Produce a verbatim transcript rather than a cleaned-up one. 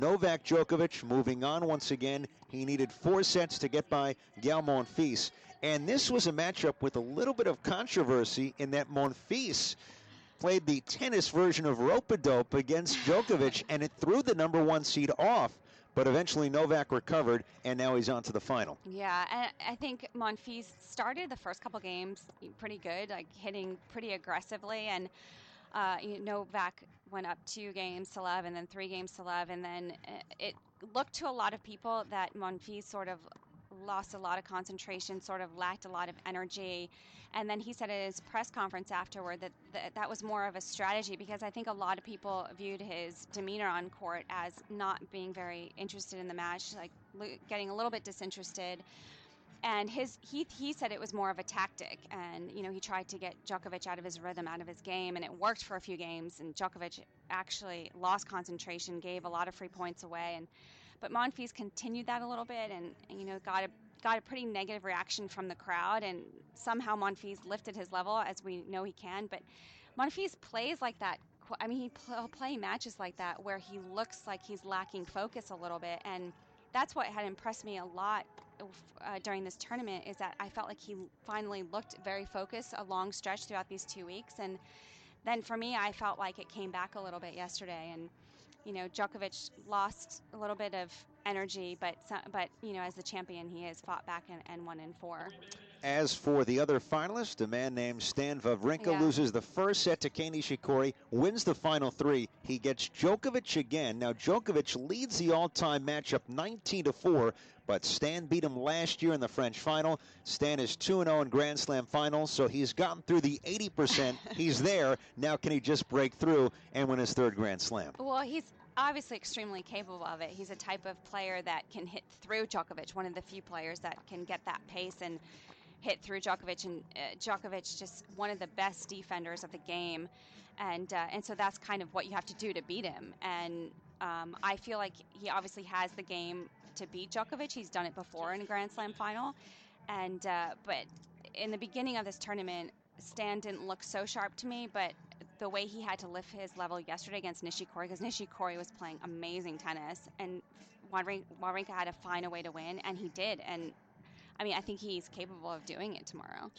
Novak Djokovic moving on once again. He needed four sets to get by Gael Monfils. And this was a matchup with a little bit of controversy in that Monfils played the tennis version of rope-a-dope against Djokovic, and it threw the number one seed off. But eventually Novak recovered, and now he's on to the final. Yeah, and I think Monfils started the first couple games pretty good, like hitting pretty aggressively, and uh, you know, Novak went up two games to love, and then three games to love, and then it looked to a lot of people that Monfils sort of lost a lot of concentration, sort of lacked a lot of energy. And then he said at his press conference afterward that th- that was more of a strategy, because I think a lot of people viewed his demeanor on court as not being very interested in the match, like getting a little bit disinterested. And his he he said it was more of a tactic, and you know, he tried to get Djokovic out of his rhythm, out of his game, and it worked for a few games. And Djokovic actually lost concentration, gave a lot of free points away, and but Monfils continued that a little bit, and, and you know, got a got a pretty negative reaction from the crowd, and somehow Monfils lifted his level, as we know he can. But Monfils plays like that. I mean, he he'll play matches like that where he looks like he's lacking focus a little bit, and that's what had impressed me a lot uh, during this tournament, is that I felt like he finally looked very focused a long stretch throughout these two weeks. And then for me, I felt like it came back a little bit yesterday. And, you know, Djokovic lost a little bit of energy, but, but you know, as the champion, he has fought back and, and won in four. As for the other finalist, a man named Stan Wawrinka Yeah. loses the first set to Kei Nishikori, wins the final three. He gets Djokovic again. Now, Djokovic leads the all-time matchup nineteen to four, but Stan beat him last year in the French final. Stan is two and oh in Grand Slam finals, so he's gotten through the eighty percent. He's there. Now can he just break through and win his third Grand Slam? Well, he's obviously extremely capable of it. He's a type of player that can hit through Djokovic, one of the few players that can get that pace and hit through Djokovic, and uh, Djokovic just one of the best defenders of the game, and uh, and so that's kind of what you have to do to beat him. And um, I feel like he obviously has the game to beat Djokovic. He's done it before in a Grand Slam final, and uh, but in the beginning of this tournament, Stan didn't look so sharp to me, but the way he had to lift his level yesterday against Nishikori, because Nishikori was playing amazing tennis, and Wawrinka had to find a way to win, and he did. And I mean, I think he's capable of doing it tomorrow.